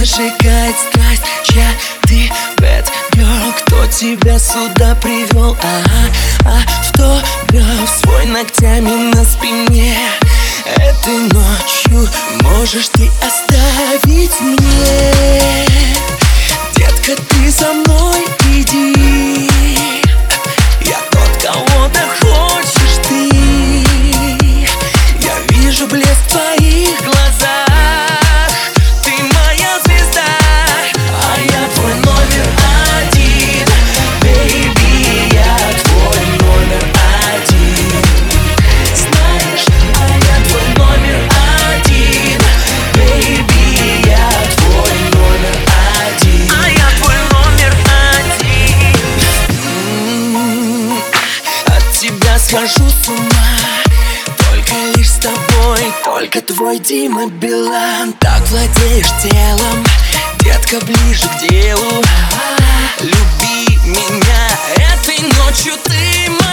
зажигает страсть. Чья ты bad girl, кто тебя сюда привел? Автограф свой ногтями на спине. Этой ночью можешь ты оставить мне. Детка, ты за мной иди. Я тот, кого-то хочешь ты. Я вижу блеск в твоих глазах. Ты моя звезда, а я твой номер один. Бэйби, я твой номер один. Знаешь, а я твой номер один. Бэйби, я твой номер один. А я твой номер один. От тебя схожу с ума. Только лишь с тобой, только твой Дима Билан. Так владеешь телом, детка, ближе к делу. Люби меня этой ночью, ты моя.